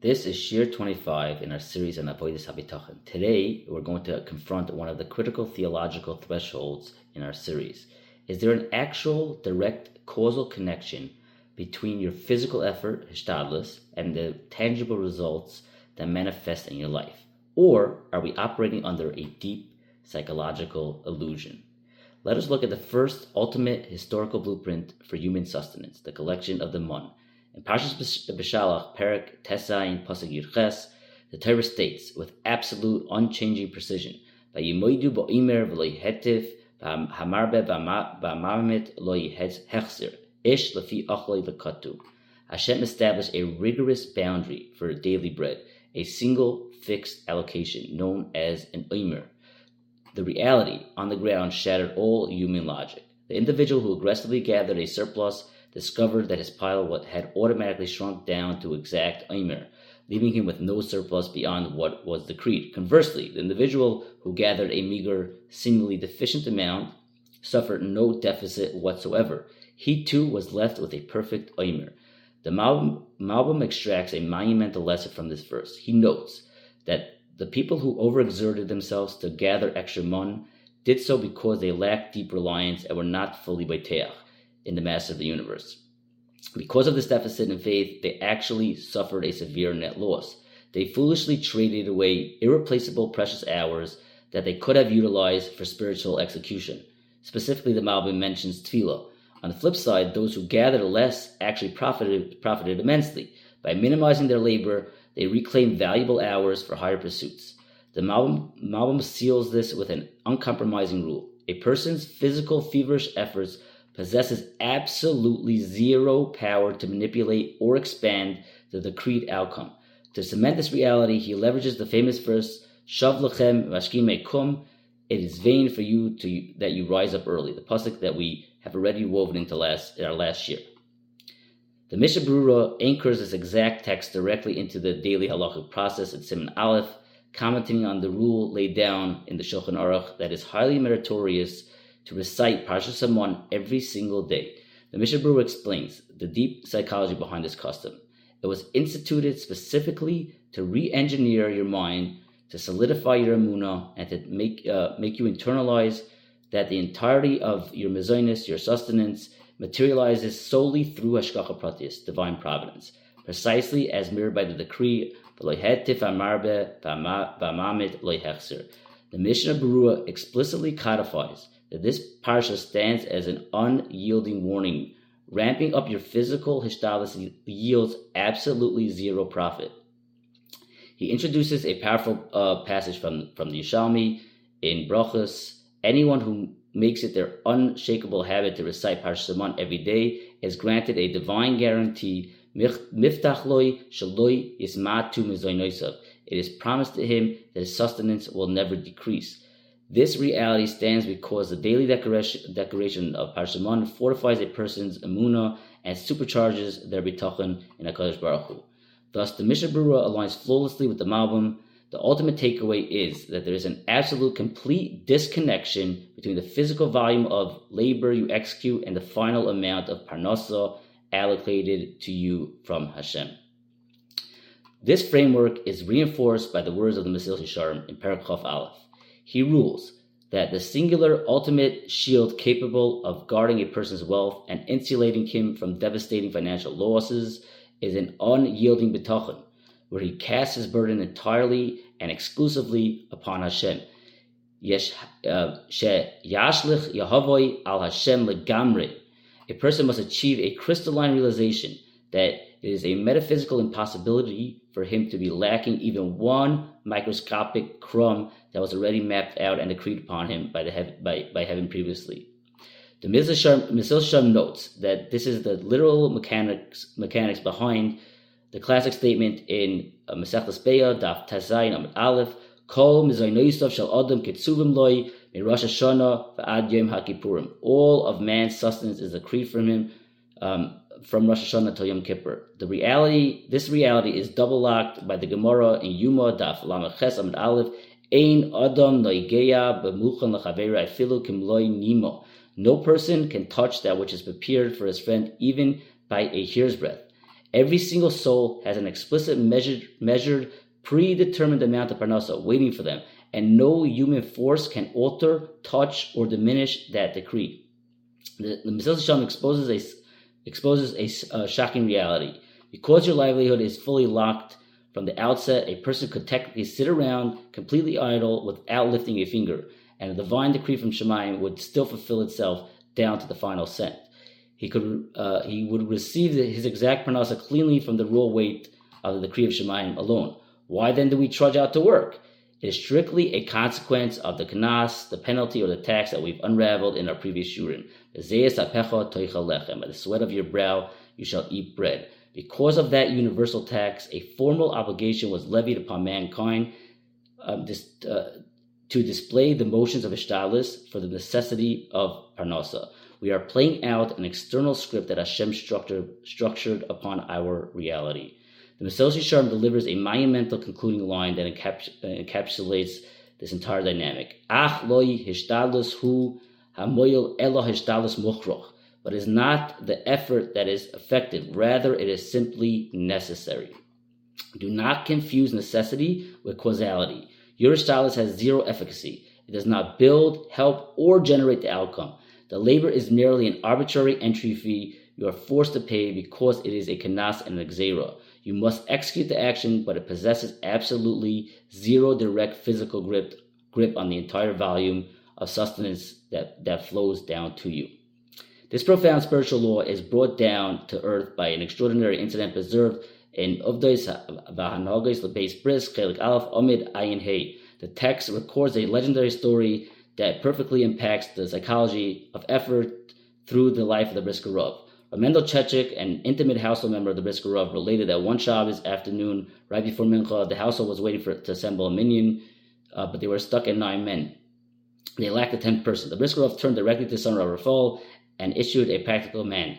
This is Shir 25 in our series on Avodas HaBitachon. Today, we're going to confront one of the critical theological thresholds in our series. Is there an actual direct causal connection between your physical effort, hishtadlus, and the tangible results that manifest in your life? Or are we operating under a deep psychological illusion? Let us look at the first ultimate historical blueprint for human sustenance, the collection of the Mun. In Parshas Beshalach, Perek Tesayin Pasuk Yud Ches, the Torah states with absolute, unchanging precision, "Vayimoidu bo'imer v'lo yehetiv v'hamarbe v'amamit lo yehechzer ish lefi achloi v'katu." Hashem established a rigorous boundary for daily bread, a single fixed allocation known as an omer. The reality on the ground shattered all human logic. The individual who aggressively gathered a surplus discovered that his pile had automatically shrunk down to exact omer, leaving him with no surplus beyond what was decreed. Conversely, the individual who gathered a meager, seemingly deficient amount suffered no deficit whatsoever. He too was left with a perfect omer. The Malbim extracts a monumental lesson from this verse. He notes that the people who overexerted themselves to gather extra mun did so because they lacked deep reliance and were not fully beiteach in the master of the universe. Because of this deficit in faith, they actually suffered a severe net loss. They foolishly traded away irreplaceable precious hours that they could have utilized for spiritual execution. Specifically, the Malbim mentions tefillah. On the flip side, those who gathered less actually profited immensely. By minimizing their labor, they reclaimed valuable hours for higher pursuits. The Malbim seals this with an uncompromising rule. A person's physical feverish efforts possesses absolutely zero power to manipulate or expand the decreed outcome. To cement this reality, he leverages the famous verse, Shav lechem vashkim kum, it is vain for you that you rise up early, the pasuk that we have already woven into our last year. The Mishnah Berurah anchors this exact text directly into the daily halachic process at Siman Aleph, commenting on the rule laid down in the Shulchan Aruch that is highly meritorious to recite Parshas Mun every single day. The Mishnah Berurah explains the deep psychology behind this custom. It was instituted specifically to re-engineer your mind, to solidify your emunah, and to make you internalize that the entirety of your mezainis, your sustenance, materializes solely through Hashgacha Pratis, divine providence, precisely as mirrored by the decree, "V'lo yehetiv v'amarbe v'amamit lo yehechzer." The Mishnah Berurah explicitly codifies that this parsha stands as an unyielding warning. Ramping up your physical hishtadlus yields absolutely zero profit. He introduces a powerful passage from the Yishalmi in Brachos. Anyone who makes it their unshakable habit to recite Parshas Mun every day is granted a divine guarantee. Miftach loy shaloi yismatu mizoinosav. It is promised to him that his sustenance will never decrease. This reality stands because the daily declaration of Parshas Mun fortifies a person's emunah and supercharges their bitachon in HaKadosh Baruch Hu. Thus, the Mishnah Berurah aligns flawlessly with the Malbim. The ultimate takeaway is that there is an absolute complete disconnection between the physical volume of labor you execute and the final amount of parnasa allocated to you from Hashem. This framework is reinforced by the words of the Mesilas Yesharim in Perek Chof Aleph. He rules that the singular ultimate shield capable of guarding a person's wealth and insulating him from devastating financial losses is an unyielding bitachon, where he casts his burden entirely and exclusively upon Hashem. Yashlich Yahavoi al Hashem legamre. A person must achieve a crystalline realization that it is a metaphysical impossibility for him to be lacking even one microscopic crumb that was already mapped out and decreed upon him by heaven previously. The Mesilas Yesharim notes that this is the literal mechanics behind the classic statement in Masechtas Beah, Daf Tazayin Amud Aleph, Kol mizoinosav shel adam ketzuvim loy min Rosh Hashanah v'ad Yom HaKippurim. All of man's sustenance is decreed from him from Rosh Hashanah till Yom Kippur. This reality is double-locked by the Gemara in Yuma, Daf Lamed Ches Amud Aleph, Ein adam noigeya b'muchan l'chavera afilu kim loy nimo. No person can touch that which is prepared for his friend even by a hair's breadth. Every single soul has an explicit measured, predetermined amount of parnasa waiting for them, and no human force can alter, touch, or diminish that decree. The Mesilas Yesharim exposes a shocking reality. Because your livelihood is fully locked from the outset, a person could technically sit around completely idle without lifting a finger, and a divine decree from Shemayim would still fulfill itself down to the final cent. He would receive his exact parnasa cleanly from the raw weight of the decree of Shemayim alone. Why then do we trudge out to work? It is strictly a consequence of the kanas, the penalty or the tax that we've unraveled in our previous shurim. By the sweat of your brow you shall eat bread. Because of that universal tax, a formal obligation was levied upon mankind to display the motions of Ishtadlus for the necessity of parnasa. We are playing out an external script that Hashem structured upon our reality. The Mesilas Yesharim delivers a monumental concluding line that encapsulates this entire dynamic. Ach loi hishtadlus hu hamoyel elo hishtadlus muchroch. But it is not the effort that is effective. Rather, it is simply necessary. Do not confuse necessity with causality. Your hishtadlus has zero efficacy. It does not build, help, or generate the outcome. The labor is merely an arbitrary entry fee you are forced to pay because it is a kanas and an gzeira. You must execute the action, but it possesses absolutely zero direct physical grip on the entire volume of sustenance that flows down to you. This profound spiritual law is brought down to earth by an extraordinary incident preserved in Uvdois V'Hanogos Lebeis Bris Chelik Aleph Omid Ayin Hey. The text records a legendary story that perfectly impacts the psychology of effort through the life of the Brisker Rav. Mendel Chechik, an intimate household member of the Brisker Rav, related that one Shabbos afternoon, right before Mincha, the household was waiting to assemble a minyan, but they were stuck at 9 men. They lacked a 10th person. The Brisker Rav turned directly to son Rav Rafal and issued a practical command.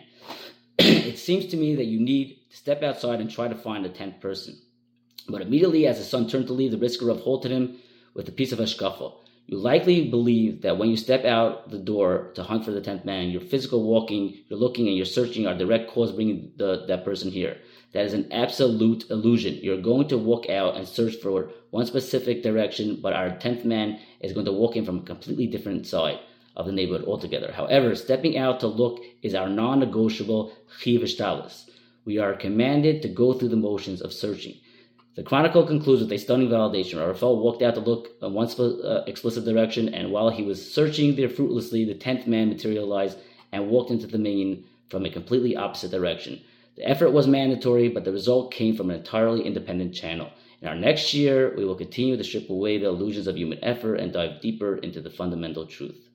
It seems to me that you need to step outside and try to find a 10th person. But immediately as his son turned to leave, the Brisker Rav halted him with a piece of hashkafa. You likely believe that when you step out the door to hunt for the 10th man, your physical walking, your looking, and your searching are direct cause bringing that person here. That is an absolute illusion. You're going to walk out and search for one specific direction, but our 10th man is going to walk in from a completely different side of the neighborhood altogether. However, stepping out to look is our non-negotiable chiv hishtadlus. We are commanded to go through the motions of searching. The chronicle concludes with a stunning validation. Raphael walked out to look in one explicit direction, and while he was searching there fruitlessly, the 10th man materialized and walked into the minyan from a completely opposite direction. The effort was mandatory, but the result came from an entirely independent channel. In our next year, we will continue to strip away the illusions of human effort and dive deeper into the fundamental truth.